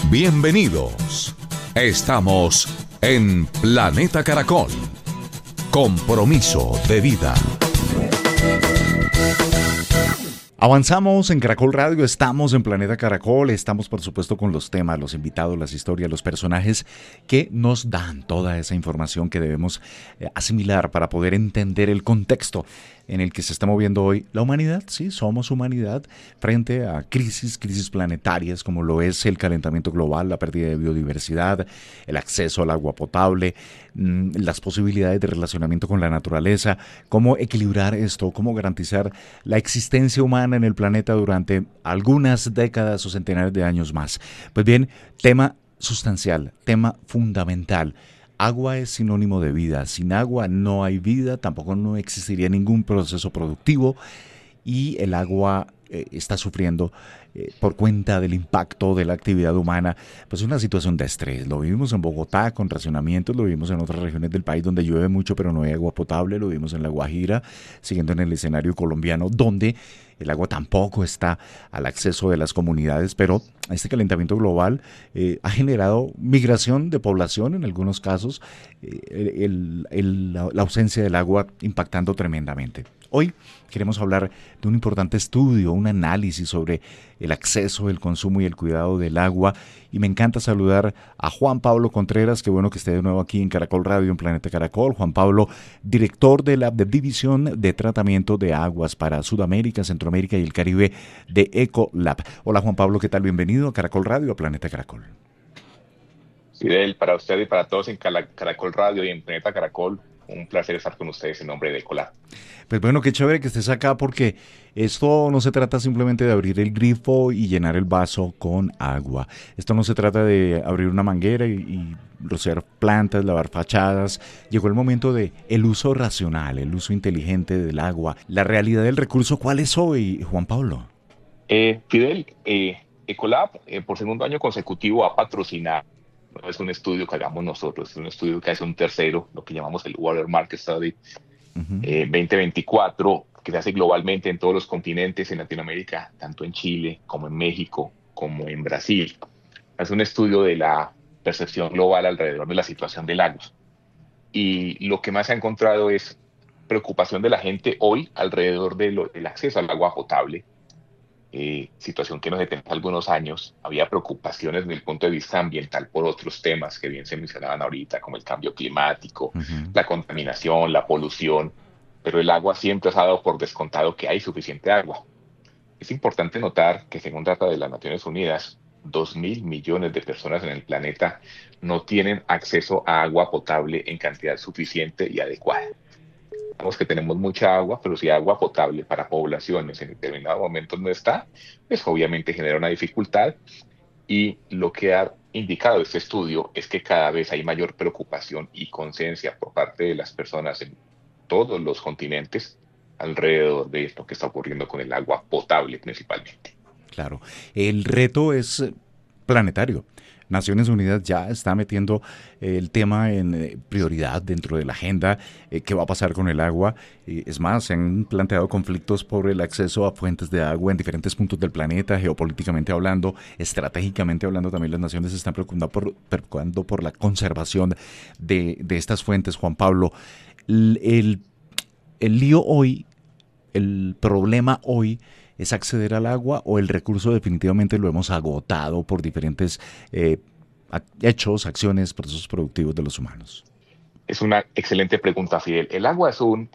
Bienvenidos. Estamos en Planeta Caracol. Compromiso de vida. Avanzamos en Caracol Radio, estamos en Planeta Caracol, estamos por supuesto con los temas, los invitados, las historias, los personajes que nos dan toda esa información que debemos asimilar para poder entender el contexto en el que se está moviendo hoy la humanidad. Sí, somos humanidad frente a crisis planetarias como lo es el calentamiento global, la pérdida de biodiversidad, el acceso al agua potable, las posibilidades de relacionamiento con la naturaleza, cómo equilibrar esto, cómo garantizar la existencia humana en el planeta durante algunas décadas o centenares de años más. Pues bien, tema sustancial, tema fundamental. Agua es sinónimo de vida. Sin agua no hay vida, tampoco no existiría ningún proceso productivo y el agua está sufriendo por cuenta del impacto de la actividad humana, pues una situación de estrés. Lo vivimos en Bogotá con racionamientos, lo vivimos en otras regiones del país donde llueve mucho pero no hay agua potable, lo vivimos en La Guajira, siguiendo en el escenario colombiano donde el agua tampoco está al acceso de las comunidades, pero este calentamiento global ha generado migración de población en algunos casos, la ausencia del agua impactando tremendamente. Hoy queremos hablar de un importante estudio, un análisis sobre el acceso, el consumo y el cuidado del agua. Y me encanta saludar a Juan Pablo Contreras, qué bueno que esté de nuevo aquí en Caracol Radio, en Planeta Caracol. Juan Pablo, director de la División de Tratamiento de Aguas para Sudamérica, Centroamérica y el Caribe de Ecolab. Hola Juan Pablo, ¿qué tal? Bienvenido a Caracol Radio, a Planeta Caracol. Fidel, para usted y para todos en Caracol Radio y en Planeta Caracol, un placer estar con ustedes en nombre de Ecolab. Pues bueno, qué chévere que estés acá porque esto no se trata simplemente de abrir el grifo y llenar el vaso con agua. Esto no se trata de abrir una manguera y rociar plantas, lavar fachadas. Llegó el momento de el uso racional, el uso inteligente del agua. La realidad del recurso, ¿cuál es hoy, Juan Pablo? Fidel, Ecolab por segundo año consecutivo ha patrocinado. No es un estudio que hagamos nosotros, es un estudio que hace un tercero, lo que llamamos el Water Market Study 2024, que se hace globalmente en todos los continentes, en Latinoamérica, tanto en Chile como en México, como en Brasil. Es un estudio de la percepción global alrededor de la situación del agua. Y lo que más se ha encontrado es preocupación de la gente hoy alrededor del acceso al agua potable. Situación que nos detenía hace algunos años. Había preocupaciones desde el punto de vista ambiental por otros temas que bien se mencionaban ahorita, como el cambio climático, la contaminación, la polución, pero el agua siempre se ha dado por descontado que hay suficiente agua. Es importante notar que según data de las Naciones Unidas, 2.000 millones de personas en el planeta no tienen acceso a agua potable en cantidad suficiente y adecuada. Sabemos que tenemos mucha agua, pero si agua potable para poblaciones en determinados momentos no está, pues obviamente genera una dificultad. Y lo que ha indicado este estudio es que cada vez hay mayor preocupación y conciencia por parte de las personas en todos los continentes alrededor de esto que está ocurriendo con el agua potable principalmente. Claro, el reto es planetario. Naciones Unidas ya está metiendo el tema en prioridad dentro de la agenda. ¿Qué va a pasar con el agua? Es más, se han planteado conflictos por el acceso a fuentes de agua en diferentes puntos del planeta, geopolíticamente hablando, estratégicamente hablando. También las naciones se están preocupando por la conservación de estas fuentes. Juan Pablo, el lío hoy, el problema hoy, ¿es acceder al agua o el recurso definitivamente lo hemos agotado por diferentes hechos, acciones, procesos productivos de los humanos? Es una excelente pregunta, Fidel. El agua es un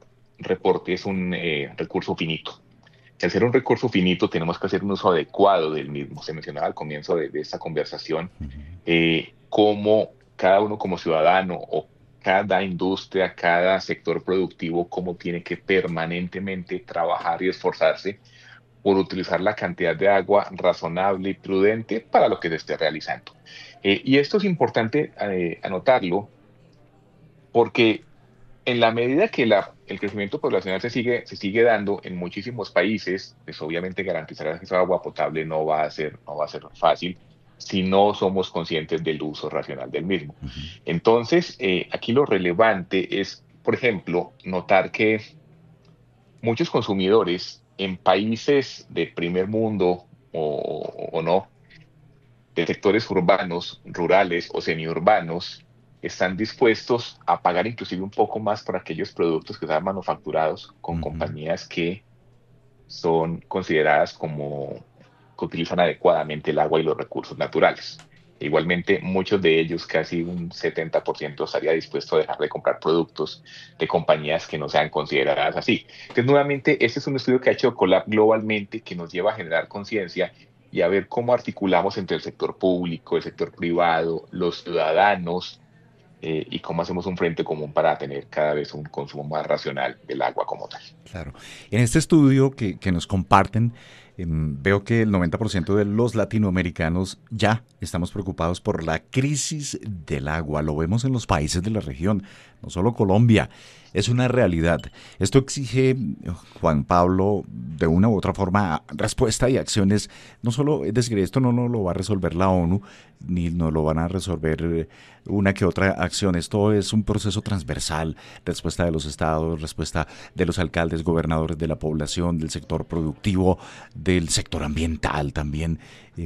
recurso finito. Y al ser un recurso finito, tenemos que hacer un uso adecuado del mismo. Se mencionaba al comienzo de esta conversación cómo cada uno como ciudadano o cada industria, cada sector productivo, cómo tiene que permanentemente trabajar y esforzarse por utilizar la cantidad de agua razonable y prudente para lo que se esté realizando. Y esto es importante anotarlo porque en la medida que el crecimiento poblacional se sigue dando en muchísimos países, pues obviamente garantizar el acceso a agua potable no va a ser fácil si no somos conscientes del uso racional del mismo. Entonces, aquí lo relevante es, por ejemplo, notar que muchos consumidores en países de primer mundo o no, de sectores urbanos, rurales o semiurbanos están dispuestos a pagar inclusive un poco más por aquellos productos que están manufacturados con Ujú. compañías que son consideradas como que utilizan adecuadamente el agua y los recursos naturales. Igualmente, muchos de ellos, casi un 70%, estaría dispuesto a dejar de comprar productos de compañías que no sean consideradas así. Entonces, nuevamente, este es un estudio que ha hecho Colab globalmente, que nos lleva a generar conciencia y a ver cómo articulamos entre el sector público, el sector privado, los ciudadanos, y cómo hacemos un frente común para tener cada vez un consumo más racional del agua como tal. Claro. En este estudio que nos comparten, veo que el 90% de los latinoamericanos ya estamos preocupados por la crisis del agua. Lo vemos en los países de la región, no solo Colombia. Es una realidad. Esto exige, Juan Pablo, de una u otra forma, respuesta y acciones. No solo, es decir, esto no lo va a resolver la ONU, ni no lo van a resolver una que otra acción. Esto es un proceso transversal, respuesta de los estados, respuesta de los alcaldes, gobernadores, de la población, del sector productivo, del sector ambiental también.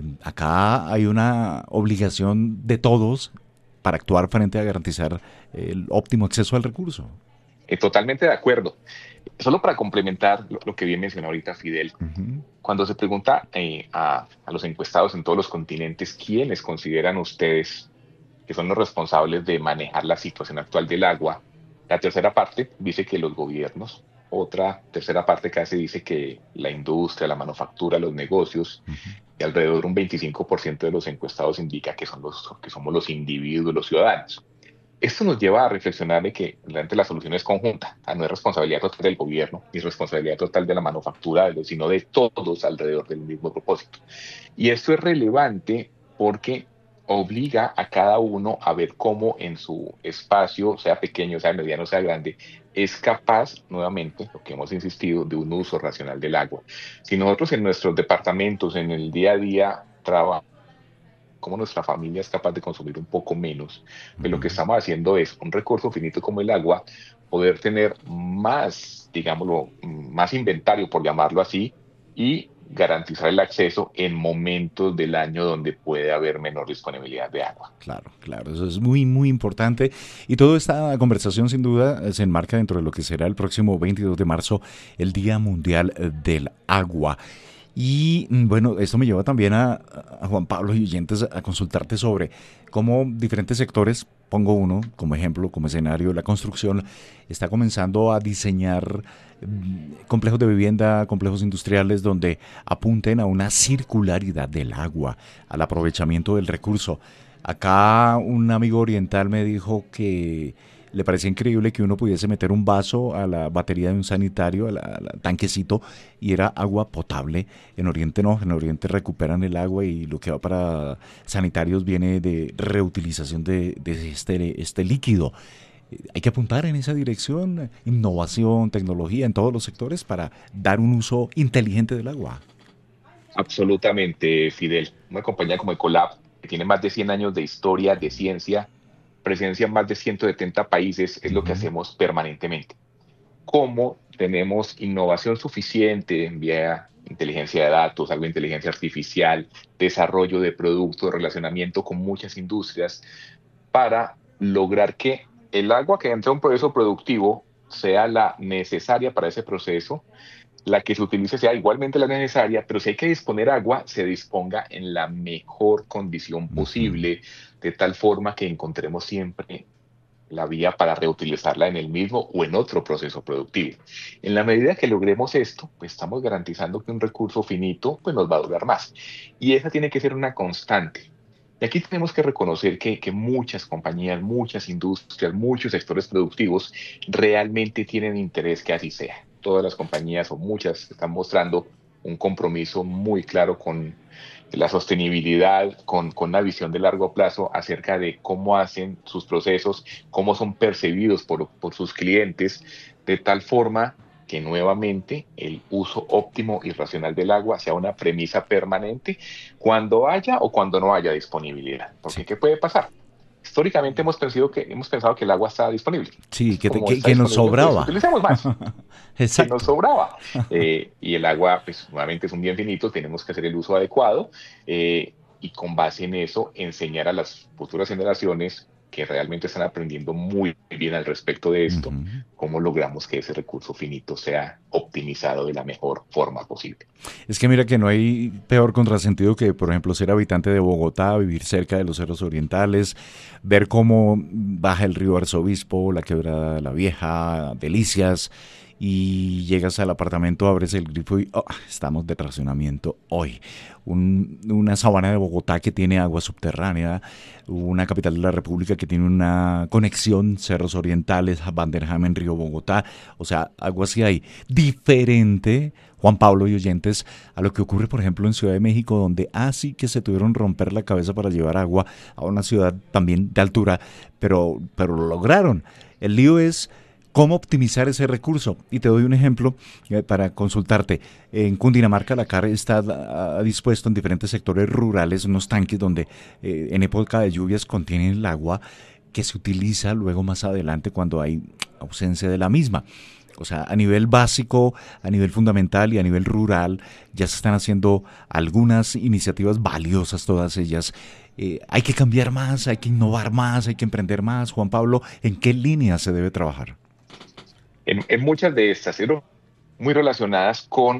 Acá hay una obligación de todos para actuar frente a garantizar el óptimo acceso al recurso. Totalmente de acuerdo. Solo para complementar lo que bien mencionó ahorita Fidel, Ujú. cuando se pregunta a los encuestados en todos los continentes quiénes consideran ustedes que son los responsables de manejar la situación actual del agua, la tercera parte dice que los gobiernos, otra tercera parte casi dice que la industria, la manufactura, los negocios, Ujú. y alrededor de un 25% de los encuestados indica que somos los individuos, los ciudadanos. Esto nos lleva a reflexionar de que realmente la solución es conjunta, no es responsabilidad total del gobierno, ni responsabilidad total de la manufactura, sino de todos alrededor del mismo propósito. Y esto es relevante porque obliga a cada uno a ver cómo en su espacio, sea pequeño, sea mediano, sea grande, es capaz, nuevamente, lo que hemos insistido, de un uso racional del agua. Si nosotros en nuestros departamentos, en el día a día, trabajamos, cómo nuestra familia es capaz de consumir un poco menos, pues lo que Ujú. estamos haciendo es un recurso finito como el agua, poder tener más, digámoslo, más inventario, por llamarlo así, y garantizar el acceso en momentos del año donde puede haber menor disponibilidad de agua. Claro, claro, eso es muy, muy importante. Y toda esta conversación sin duda se enmarca dentro de lo que será el próximo 22 de marzo, el Día Mundial del Agua. Y bueno, esto me lleva también a Juan Pablo y oyentes a consultarte sobre cómo diferentes sectores, pongo uno como ejemplo, como escenario, la construcción está comenzando a diseñar complejos de vivienda, complejos industriales donde apunten a una circularidad del agua, al aprovechamiento del recurso. Acá un amigo oriental me dijo que le parecía increíble que uno pudiese meter un vaso a la batería de un sanitario, al tanquecito, y era agua potable. En Oriente no, en Oriente recuperan el agua y lo que va para sanitarios viene de reutilización de este líquido. Hay que apuntar en esa dirección, innovación, tecnología en todos los sectores para dar un uso inteligente del agua. Absolutamente, Fidel. Una compañía como Ecolab, que tiene más de 100 años de historia, de ciencia, presencia en más de 170 países, es lo que Ujú. hacemos permanentemente. ¿Cómo tenemos innovación suficiente en vía inteligencia de datos, algo de inteligencia artificial, desarrollo de productos, relacionamiento con muchas industrias para lograr que el agua que entra a un proceso productivo sea la necesaria para ese proceso, la que se utilice sea igualmente la necesaria, pero si hay que disponer agua, se disponga en la mejor condición Ujú. posible, de tal forma que encontremos siempre la vía para reutilizarla en el mismo o en otro proceso productivo. En la medida que logremos esto, pues estamos garantizando que un recurso finito pues nos va a durar más. Y esa tiene que ser una constante. Y aquí tenemos que reconocer que muchas compañías, muchas industrias, muchos sectores productivos realmente tienen interés que así sea. Todas las compañías o muchas están mostrando un compromiso muy claro con la sostenibilidad, con una visión de largo plazo acerca de cómo hacen sus procesos, cómo son percibidos por sus clientes, de tal forma que nuevamente el uso óptimo y racional del agua sea una premisa permanente cuando haya o cuando no haya disponibilidad. Sí, Porque ¿qué puede pasar? Históricamente hemos pensado que el agua está disponible. sí, Pues como está que nos disponible, pues sobraba. utilicemos más que nos Exacto. sobraba. Y el agua, pues nuevamente es un bien finito, tenemos que hacer el uso adecuado. y con base en eso enseñar a las futuras generaciones que realmente están aprendiendo muy bien al respecto de esto, Ujú. cómo logramos que ese recurso finito sea optimizado de la mejor forma posible. Es que mira que no hay peor contrasentido que, por ejemplo, ser habitante de Bogotá, vivir cerca de los cerros orientales, ver cómo baja el río Arzobispo, la quebrada de la Vieja, Delicias, y llegas al apartamento, abres el grifo y estamos de racionamiento hoy. Una sabana de Bogotá que tiene agua subterránea, una capital de la República que tiene una conexión, Cerros Orientales, Vanderham, Río Bogotá, o sea, algo así hay. Diferente, Juan Pablo y oyentes, a lo que ocurre, por ejemplo, en Ciudad de México, donde sí que se tuvieron que romper la cabeza para llevar agua a una ciudad también de altura, pero lo lograron. El lío es cómo optimizar ese recurso. Y te doy un ejemplo para consultarte. En Cundinamarca, la CAR está dispuesto en diferentes sectores rurales unos tanques donde en época de lluvias contienen el agua que se utiliza luego más adelante cuando hay ausencia de la misma. O sea, a nivel básico, a nivel fundamental y a nivel rural, ya se están haciendo algunas iniciativas valiosas, todas ellas. Hay que cambiar más, hay que innovar más, hay que emprender más. Juan Pablo, ¿en qué línea se debe trabajar? En muchas de estas, ¿sí?, muy relacionadas con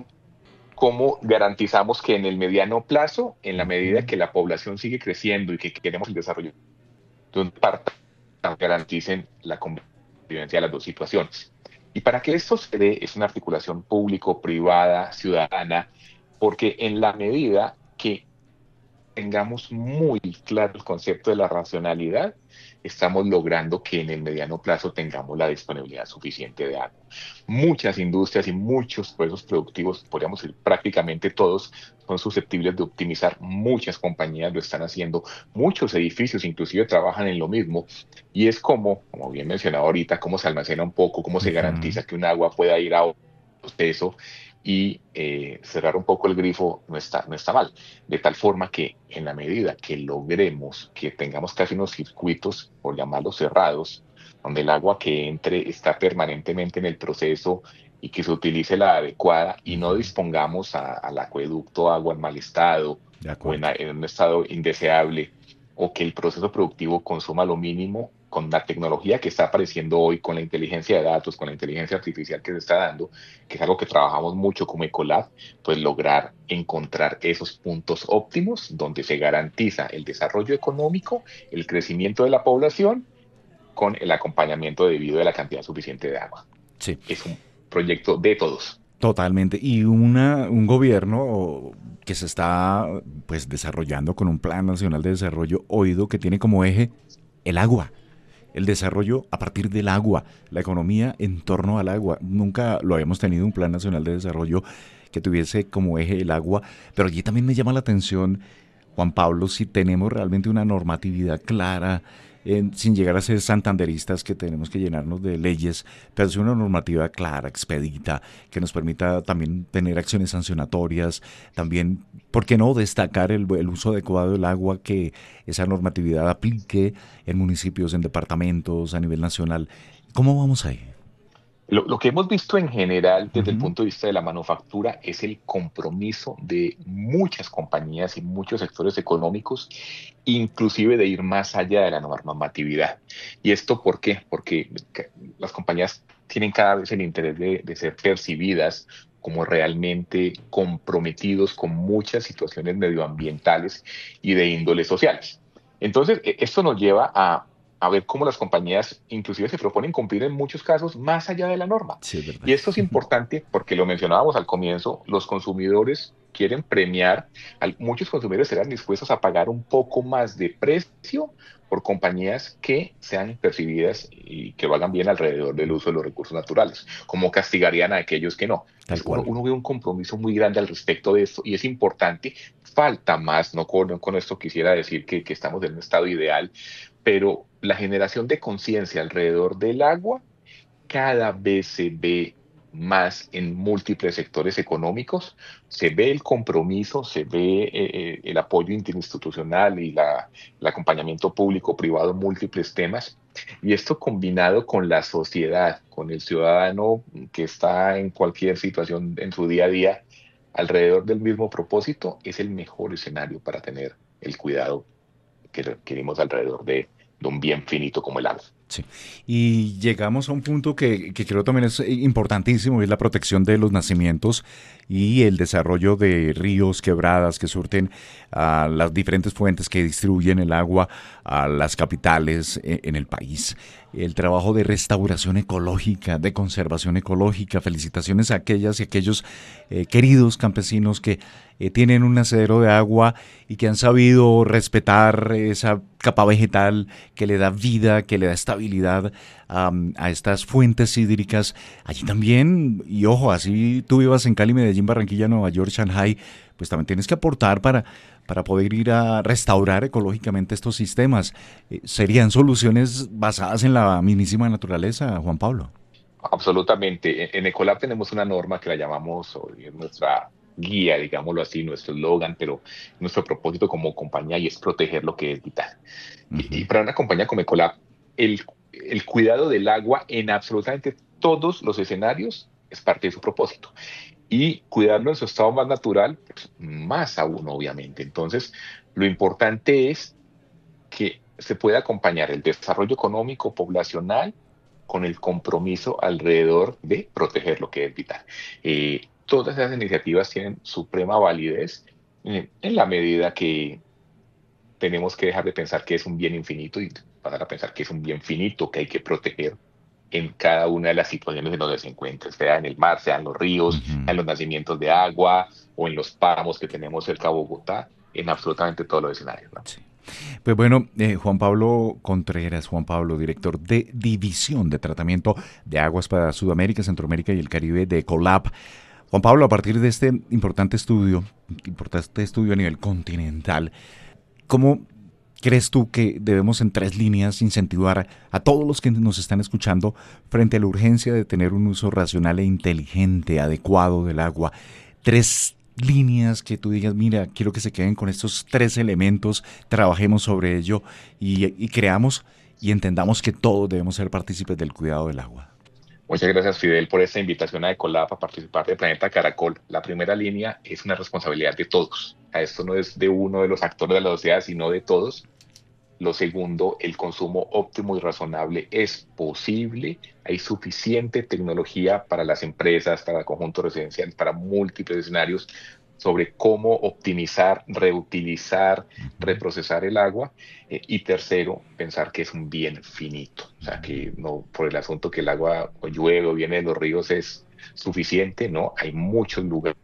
cómo garantizamos que en el mediano plazo, en la medida Ujú. que la población sigue creciendo y que queremos el desarrollo de un parta, garanticen la convivencia de las dos situaciones. Y para que esto se dé, es una articulación público-privada, ciudadana, porque en la medida que tengamos muy claro el concepto de la racionalidad, estamos logrando que en el mediano plazo tengamos la disponibilidad suficiente de agua. Muchas industrias y muchos procesos productivos, podríamos decir prácticamente todos, son susceptibles de optimizar. Muchas compañías lo están haciendo, muchos edificios inclusive trabajan en lo mismo, y es como bien mencionado ahorita, cómo se almacena un poco, cómo se Ujú. garantiza que un agua pueda ir a proceso y cerrar un poco el grifo no está mal, de tal forma que en la medida que logremos que tengamos casi unos circuitos, por llamarlos cerrados, donde el agua que entre está permanentemente en el proceso y que se utilice la adecuada y no Ujú. dispongamos al acueducto agua en mal estado De o acuerdo. en un estado indeseable, o que el proceso productivo consuma lo mínimo con la tecnología que está apareciendo hoy, con la inteligencia de datos, con la inteligencia artificial que se está dando, que es algo que trabajamos mucho como Ecolab, pues lograr encontrar esos puntos óptimos donde se garantiza el desarrollo económico, el crecimiento de la población con el acompañamiento debido a la cantidad suficiente de agua. Sí. Es un proyecto de todos. Totalmente. Y un gobierno que se está pues desarrollando con un Plan Nacional de Desarrollo oído que tiene como eje el agua, el desarrollo a partir del agua, la economía en torno al agua. Nunca lo habíamos tenido un Plan Nacional de Desarrollo que tuviese como eje el agua, pero allí también me llama la atención, Juan Pablo, si tenemos realmente una normatividad clara, sin llegar a ser santanderistas que tenemos que llenarnos de leyes, pero sí una normativa clara, expedita, que nos permita también tener acciones sancionatorias, también, ¿por qué no?, destacar el uso adecuado del agua, que esa normatividad aplique en municipios, en departamentos, a nivel nacional. ¿Cómo vamos ahí? Lo que hemos visto en general desde el Ujú. punto de vista de la manufactura es el compromiso de muchas compañías y muchos sectores económicos, inclusive de ir más allá de la normatividad. ¿Y esto por qué? Porque las compañías tienen cada vez el interés de ser percibidas como realmente comprometidos con muchas situaciones medioambientales y de índole sociales. Entonces, esto nos lleva a ver cómo las compañías inclusive se proponen cumplir en muchos casos más allá de la norma. Sí, es verdad. Y esto es importante porque lo mencionábamos al comienzo, los consumidores quieren premiar, muchos consumidores serán dispuestos a pagar un poco más de precio por compañías que sean percibidas y que lo hagan bien alrededor del uso de los recursos naturales, como castigarían a aquellos que no. Tal Entonces, uno, cual. uno ve un compromiso muy grande al respecto de esto y es importante. Falta más, no con esto quisiera decir que estamos en un estado ideal, pero la generación de conciencia alrededor del agua cada vez se ve más en múltiples sectores económicos, se ve el compromiso, se ve el apoyo interinstitucional y el acompañamiento público-privado en múltiples temas. Y esto combinado con la sociedad, con el ciudadano que está en cualquier situación en su día a día alrededor del mismo propósito, es el mejor escenario para tener el cuidado que requerimos alrededor de un bien finito como el agua. Sí. Y llegamos a un punto que creo también es importantísimo, es la protección de los nacimientos y el desarrollo de ríos, quebradas que surten a las diferentes fuentes que distribuyen el agua a las capitales en el país. El trabajo de restauración ecológica, de conservación ecológica. Felicitaciones a aquellas y aquellos queridos campesinos que tienen un nacedero de agua y que han sabido respetar esa capa vegetal que le da vida, que le da estabilidad a estas fuentes hídricas. Allí también, y ojo, así tú vivas en Cali, Medellín, Barranquilla, Nueva York, Shanghai, pues también tienes que aportar para poder ir a restaurar ecológicamente estos sistemas. ¿Serían soluciones basadas en la mismísima naturaleza, Juan Pablo? Absolutamente. En Ecolab tenemos una norma que la llamamos, hoy es nuestra guía, digámoslo así, nuestro eslogan, pero nuestro propósito como compañía y es proteger lo que es vital. Y Ujú. para una compañía como Ecolab, el cuidado del agua en absolutamente todos los escenarios es parte de su propósito. Y cuidarlo en su estado más natural, pues, más aún, obviamente. Entonces, lo importante es que se pueda acompañar el desarrollo económico poblacional con el compromiso alrededor de proteger lo que es vital. Todas esas iniciativas tienen suprema validez en la medida que tenemos que dejar de pensar que es un bien infinito y pasar a pensar que es un bien finito que hay que proteger en cada una de las situaciones en donde se encuentre, sea en el mar, sea en los ríos, sea en Ujú. los nacimientos de agua o en los páramos que tenemos cerca de Bogotá, en absolutamente todos los escenarios, ¿no? Sí. Pues bueno, Juan Pablo Contreras, Juan Pablo, director de División de Tratamiento de Aguas para Sudamérica, Centroamérica y el Caribe de Ecolab. Juan Pablo, a partir de este importante estudio a nivel continental, ¿cómo crees tú que debemos en tres líneas incentivar a todos los que nos están escuchando frente a la urgencia de tener un uso racional e inteligente, adecuado del agua? Tres líneas que tú digas, mira, quiero que se queden con estos tres elementos, trabajemos sobre ello y creamos y entendamos que todos debemos ser partícipes del cuidado del agua. Muchas gracias, Fidel, por esta invitación a Ecolab a participar de Planeta Caracol. La primera línea es una responsabilidad de todos. Esto no es de uno de los actores de la sociedad, sino de todos. Lo segundo, el consumo óptimo y razonable es posible. Hay suficiente tecnología para las empresas, para el conjunto residencial, para múltiples escenarios sobre cómo optimizar, reutilizar, Ujú. reprocesar el agua. Y tercero, pensar que es un bien finito. O sea, que no por el asunto que el agua o llueve o viene de los ríos es suficiente, ¿no? Hay muchos lugares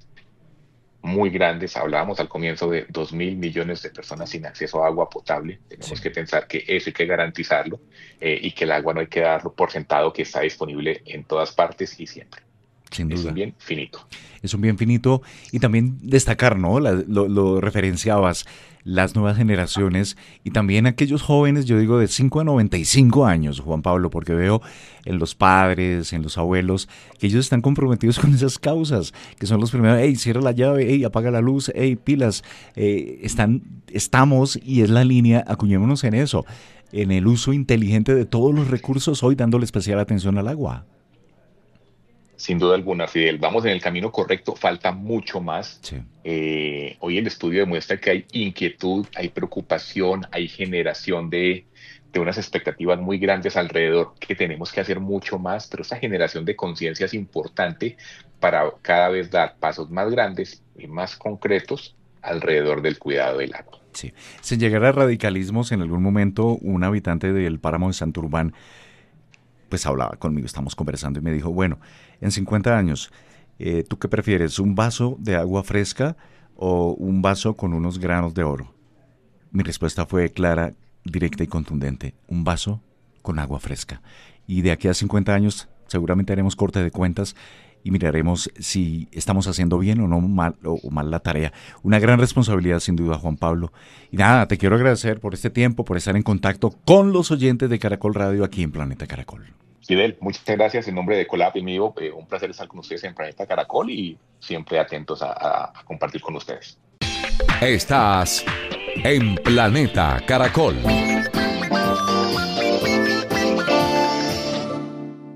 muy grandes. Hablábamos al comienzo de 2.000 millones de personas sin acceso a agua potable. Sí, Tenemos que pensar que eso hay que garantizarlo y que el agua no hay que darlo por sentado que está disponible en todas partes y siempre. sin Es un duda. bien finito. Es un bien finito y también destacar, ¿no? Lo referenciabas, las nuevas generaciones y también aquellos jóvenes, yo digo, de 5 a 95 años, Juan Pablo, porque veo en los padres, en los abuelos, que ellos están comprometidos con esas causas, que son los primeros, hey, cierra la llave, hey, apaga la luz, hey, pilas, estamos y es la línea, acuñémonos en eso, en el uso inteligente de todos los recursos hoy dándole especial atención al agua. Sin duda alguna, Fidel. Vamos en el camino correcto, falta mucho más. Sí. Hoy el estudio demuestra que hay inquietud, hay preocupación, hay generación de unas expectativas muy grandes alrededor, que tenemos que hacer mucho más, pero esa generación de conciencia es importante para cada vez dar pasos más grandes y más concretos alrededor del cuidado del agua. Sí. Sin llegar a radicalismos, en algún momento un habitante del páramo de Santurbán pues hablaba conmigo, estamos conversando y me dijo, bueno, en 50 años, ¿tú qué prefieres? ¿Un vaso de agua fresca o un vaso con unos granos de oro? Mi respuesta fue clara, directa y contundente, un vaso con agua fresca. Y de aquí a 50 años seguramente haremos corte de cuentas y miraremos si estamos haciendo bien o no mal o mal la tarea. Una gran responsabilidad sin duda, Juan Pablo. Y nada, te quiero agradecer por este tiempo, por estar en contacto con los oyentes de Caracol Radio aquí en Planeta Caracol. Fidel, muchas gracias en nombre de Colap y mío. Un placer estar con ustedes en Planeta Caracol y siempre atentos a compartir con ustedes. Estás en Planeta Caracol.